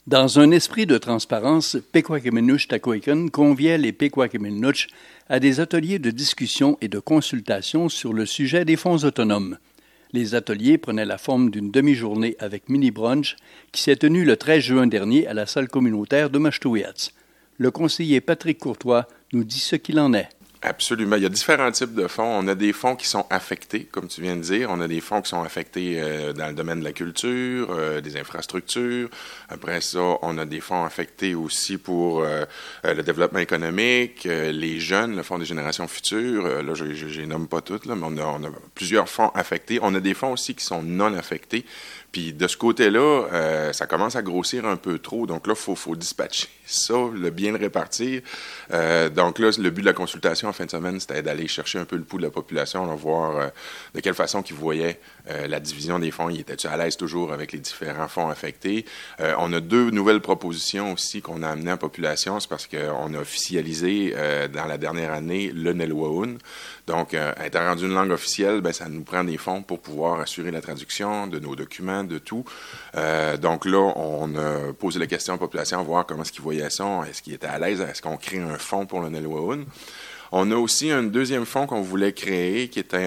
Dans un esprit de transparence, Pequakemenush-Takoiken conviait les Pequakemenush à des ateliers de discussion et de consultation sur le sujet des fonds autonomes. Les ateliers prenaient la forme d'une demi-journée avec mini-brunch qui s'est tenue le 13 juin dernier à la salle communautaire de Mashtouiatz. Le conseiller Patrick Courtois nous dit ce qu'il en est. Absolument. Il y a différents types de fonds. On a des fonds qui sont affectés, comme tu viens de dire. On a des fonds qui sont affectés dans le domaine de la culture, des infrastructures. Après ça, on a des fonds affectés aussi pour le développement économique, les jeunes, le Fonds des générations futures. Là, je les nomme pas toutes, là, mais on a plusieurs fonds affectés. On a des fonds aussi qui sont non affectés. Puis de ce côté-là, ça commence à grossir un peu trop. Donc là, faut dispatcher ça, bien le répartir. Donc là, le but de la consultation en fin de semaine, c'était d'aller chercher un peu le pouls de la population, là, voir de quelle façon qu'ils voyaient la division des fonds. Ils étaient-tu à l'aise toujours avec les différents fonds affectés? On a 2 nouvelles propositions aussi qu'on a amenées à la population. C'est parce qu'on a officialisé dans la dernière année le Nelwaun. Donc, étant rendu une langue officielle, ben, ça nous prend des fonds pour pouvoir assurer la traduction de nos documents, de tout. Donc là, on a posé la question à la population, voir comment est-ce qu'ils voyaient ça, est-ce qu'ils étaient à l'aise, est-ce qu'on crée un fonds pour le Nelwaun. On a aussi un deuxième fonds qu'on voulait créer, qui était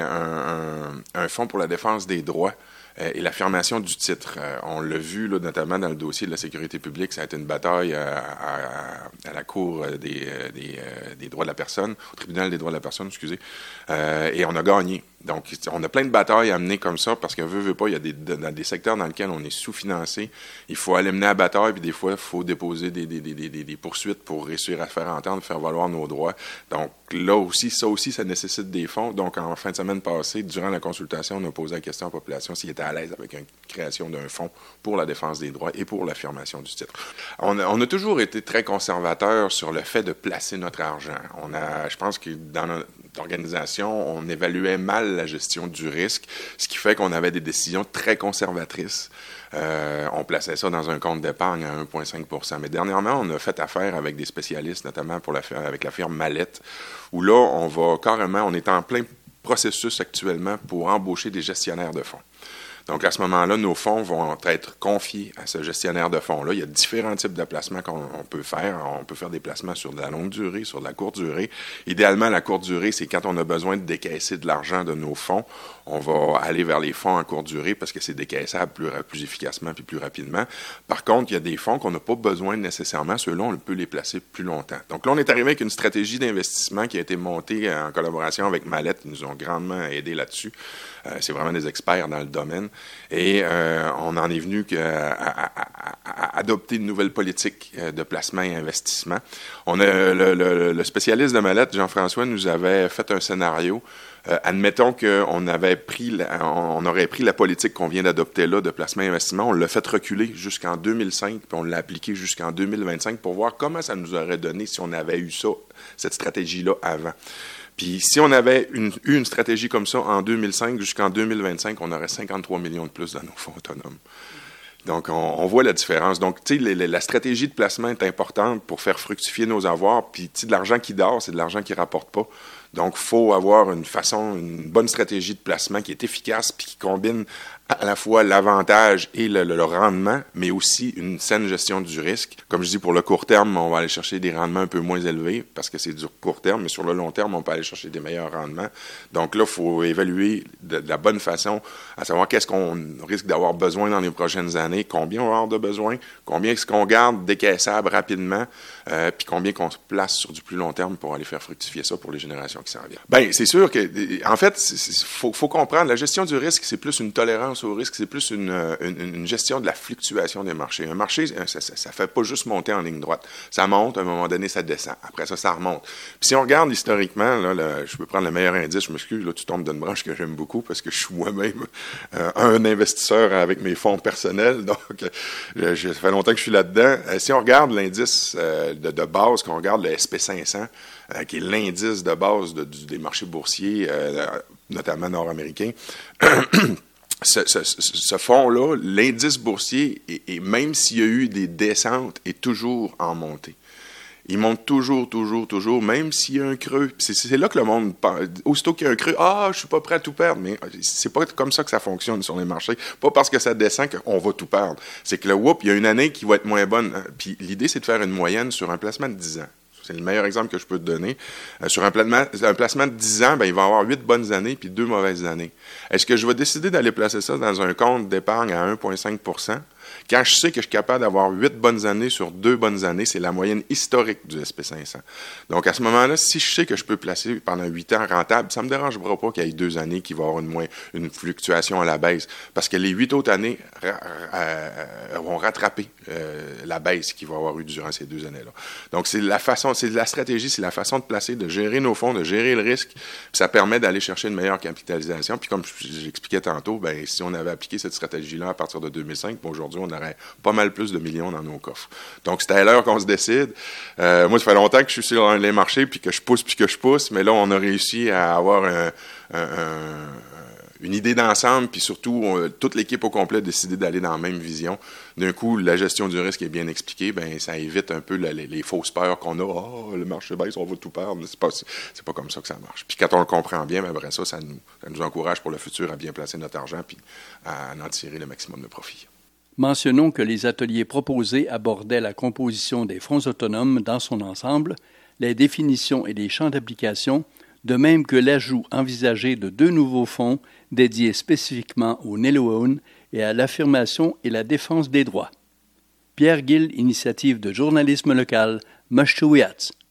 un fonds pour la défense des droits et l'affirmation du titre. On l'a vu là, notamment dans le dossier de la sécurité publique, ça a été une bataille à la Cour des droits de la personne, au tribunal des droits de la personne, excusez, et on a gagné. Donc, on a plein de batailles à mener comme ça, parce qu'on veut pas, il y a dans des secteurs dans lesquels on est sous-financé, il faut aller mener à bataille, puis des fois, il faut déposer des poursuites pour réussir à faire entendre, faire valoir nos droits. Donc, là aussi, ça nécessite des fonds. Donc, en fin de semaine passée, durant la consultation, on a posé la question à la population s'ils étaient à l'aise avec la création d'un fonds pour la défense des droits et pour l'affirmation du titre. On a toujours été très conservateurs sur le fait de placer notre argent. Je pense que dans notre organisation, on évaluait mal la gestion du risque, ce qui fait qu'on avait des décisions très conservatrices. On plaçait ça dans un compte d'épargne à 1,5 %. Mais dernièrement, on a fait affaire avec des spécialistes, notamment avec la firme Mallette, où là, on est en plein processus actuellement pour embaucher des gestionnaires de fonds. Donc, à ce moment-là, nos fonds vont être confiés à ce gestionnaire de fonds-là. Il y a différents types de placements qu'on peut faire. On peut faire des placements sur de la longue durée, sur de la courte durée. Idéalement, la courte durée, c'est quand on a besoin de décaisser de l'argent de nos fonds. On va aller vers les fonds en courte durée parce que c'est décaissable plus efficacement puis plus rapidement. Par contre, il y a des fonds qu'on n'a pas besoin nécessairement. Ceux-là, on peut les placer plus longtemps. Donc là, on est arrivé avec une stratégie d'investissement qui a été montée en collaboration avec Mallette. Ils nous ont grandement aidés là-dessus. C'est vraiment des experts dans le domaine. Et on en est venu à adopter une nouvelle politique de placement et investissement. On a le spécialiste de Mallette, Jean-François, nous avait fait un scénario. Admettons qu'on aurait pris la politique qu'on vient d'adopter là de placement et investissement, on l'a fait reculer jusqu'en 2005, puis on l'a appliqué jusqu'en 2025 pour voir comment ça nous aurait donné si on avait eu cette stratégie-là avant. Puis si on avait eu une stratégie comme ça en 2005 jusqu'en 2025, on aurait 53 millions de plus dans nos fonds autonomes. Donc, on voit la différence. Donc, tu sais, la stratégie de placement est importante pour faire fructifier nos avoirs. Puis, tu sais, de l'argent qui dort, c'est de l'argent qui ne rapporte pas. Donc, il faut avoir une bonne stratégie de placement qui est efficace puis qui combine à la fois l'avantage et le rendement, mais aussi une saine gestion du risque. Comme je dis, pour le court terme, on va aller chercher des rendements un peu moins élevés parce que c'est du court terme, mais sur le long terme, on peut aller chercher des meilleurs rendements. Donc là, il faut évaluer de la bonne façon, à savoir qu'est-ce qu'on risque d'avoir besoin dans les prochaines années, combien on va avoir de besoin, combien est-ce qu'on garde décaissable rapidement, puis combien qu'on se place sur du plus long terme pour aller faire fructifier ça pour les générations qui s'en viennent. Bien, c'est sûr que, en fait, faut comprendre, la gestion du risque, c'est plus une tolérance au risque, c'est plus une gestion de la fluctuation des marchés. Un marché, ça fait pas juste monter en ligne droite. Ça monte, à un moment donné, ça descend. Après ça remonte. Puis si on regarde historiquement, là, je peux prendre le meilleur indice, je m'excuse, là, tu tombes d'une branche que j'aime beaucoup parce que je suis moi-même un investisseur avec mes fonds personnels, donc ça fait longtemps que je suis là-dedans. Si on regarde l'indice de base, qu'on regarde le SP500, qui est l'indice de base des marchés boursiers, notamment nord-américains, ce fonds-là, l'indice boursier, et même s'il y a eu des descentes, est toujours en montée. il monte toujours, même s'il y a un creux. C'est là que le monde, aussitôt qu'il y a un creux, je suis pas prêt à tout perdre. Mais c'est pas comme ça que ça fonctionne sur les marchés. Pas parce que ça descend qu'on va tout perdre. C'est que il y a une année qui va être moins bonne. Puis l'idée, c'est de faire une moyenne sur un placement de 10 ans. C'est le meilleur exemple que je peux te donner. Sur un placement de 10 ans, il va y avoir 8 bonnes années puis 2 mauvaises années. Est-ce que je vais décider d'aller placer ça dans un compte d'épargne à 1,5 % quand je sais que je suis capable d'avoir 8 bonnes années sur 2 bonnes années, c'est la moyenne historique du SP500. Donc, à ce moment-là, si je sais que je peux placer pendant 8 ans rentable, ça ne me dérangera pas qu'il y ait 2 années qui vont avoir une fluctuation à la baisse. Parce que les 8 autres années vont rattraper la baisse qu'il va y avoir eu durant ces 2 années-là. Donc, c'est la stratégie, c'est la façon de placer, de gérer nos fonds, de gérer le risque. Puis ça permet d'aller chercher une meilleure capitalisation. Puis comme j'expliquais tantôt, si on avait appliqué cette stratégie-là à partir de 2005, aujourd'hui, on aurait pas mal plus de millions dans nos coffres. Donc, c'était à l'heure qu'on se décide. Moi, ça fait longtemps que je suis sur les marchés, puis que je pousse, mais là, on a réussi à avoir une idée d'ensemble, puis surtout, toute l'équipe au complet a décidé d'aller dans la même vision. D'un coup, la gestion du risque est bien expliquée, ça évite un peu les fausses peurs qu'on a. Le marché baisse, on va tout perdre. C'est pas comme ça que ça marche. Puis quand on le comprend bien, après ça nous encourage pour le futur à bien placer notre argent, puis à en tirer le maximum de profit. Mentionnons que les ateliers proposés abordaient la composition des fonds autonomes dans son ensemble, les définitions et les champs d'application, de même que l'ajout envisagé de 2 nouveaux fonds dédiés spécifiquement au Nilo-One et à l'affirmation et la défense des droits. Pierre Gill, Initiative de journalisme local, Mashtuwiatz.